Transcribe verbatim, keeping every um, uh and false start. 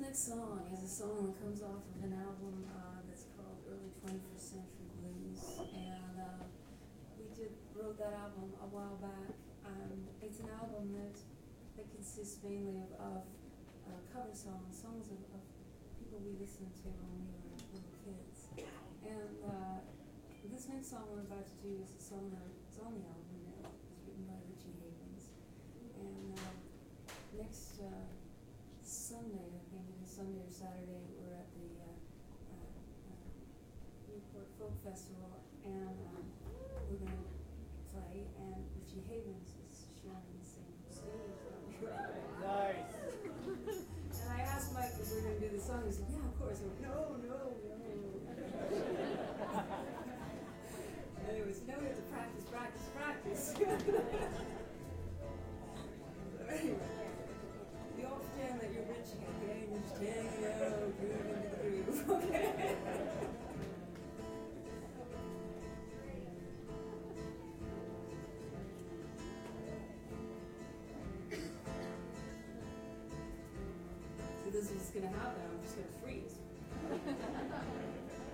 next song is a song that comes off of an album uh, that's called Early twenty-first Century Blues, and uh, we did wrote that album a while back. Um, it's an album that that consists mainly of, of uh, cover songs, songs of, of people we listened to when we were little kids. And uh, this next song we're about to do is a song that is on the album now. It's written by Richie Havens. And uh, next uh, Sunday, I think it is Sunday or Saturday, we're at the uh, uh, uh, Newport Folk Festival, and um, we're going to play, and Richie Havens is sharing the same stage. Nice. And I asked Mike if we were going to do the song. He said, yeah, of course. I went, no, no, no. Anyways, you know we have to practice, practice, practice. So anyway, the off jam that you're reaching, okay? You're just hanging out, grooving into the groove, okay? So this is what's going to happen. I'm just going to freeze.